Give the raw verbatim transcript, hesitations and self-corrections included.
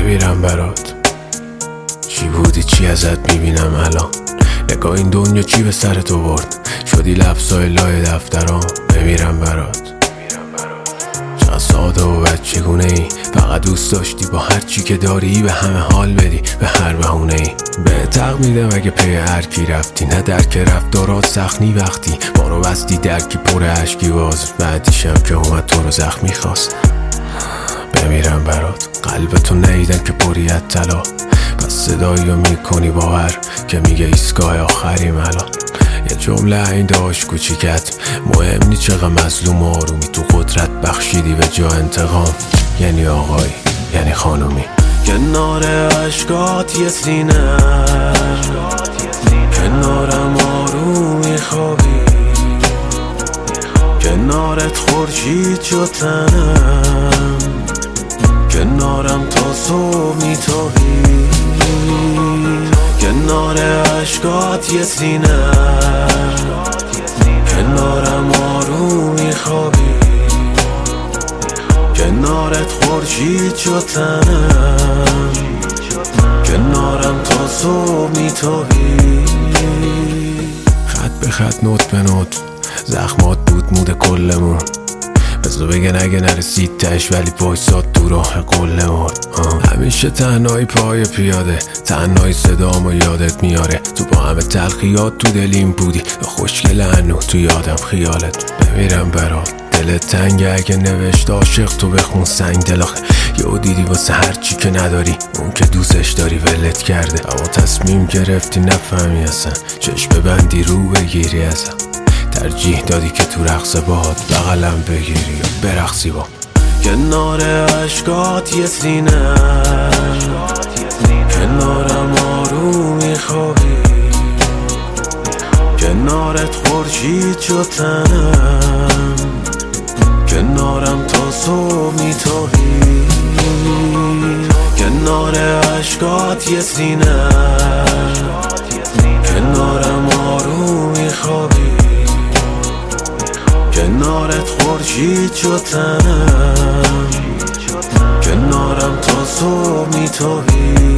بمیرم برات. چی بودی چی ازت میبینم الان، نگاه این دنیا چی به سر تو برد، شدی لفظای لای دفترام. بمیرم برات. چقدر ساده و بچگونه ای، فقط دوست داشتی با هر چی که داری به همه حال بدی، به هر بهونه ای. به تق میدم اگه پی هر کی رفتی، نه درک رفتارات سخنی وقتی ما رو بستی درکی پر عشقی باز، بعدیشم که اومد تو رو زخمی خواست. بمیرم برات. قلبتو نیدن که پریت طلا، پس صدایی رو میکنی باور که میگه ایستگاه آخریم الان. یه جمله این داشت کوچیکت، مهم نی چقدر مظلوم آرومی، تو قدرت بخشیدی به جا انتقام. یعنی آقایی یعنی خانومی، کنار عشقات یه سینه، کنارم آرومی خوابی، کنارت خورشید شد تنم، کنارم تا صبح میتابی. کنار عشقات یه سینه، کنارم آرومی خوابی، کنارت خورشید شد تنم، کنارم تا صبح میتابی. خط به خط نوت به نوت زخمات بود مود کلمون، بذار بگن اگه نرسید تش ولی وایساد تو راه قلمون. همیشه تنهایی پای پیاده، تنهایی صدامو یادت میاره، تو با همه تلخیات تو دلیم بودی، خوشگل هنو تو یادم خیالت. بمیرم برات. دلت تنگه اگه نوشت عاشق تو بخون سنگ دلاخه، یهو دیدی واسه هر چی که نداری اون که دوستش داری ولت کرده، اما تصمیم گرفتی نفهمی اصلا، چشم ببندی رو بگیری ازم، ترجیح دادی که تو رقص باد بغلم بگیری یا برقصی با. کنار عشقات یه سینه، کنارم آرومی خوابی، کنارت خورشید شد تنم، کنارم تا صبح میتابی. کنار عشقات یه سینه، کنارم آرومی خوابی، کنارت خورشید شد تنم، کنارم تا صبح میتابی.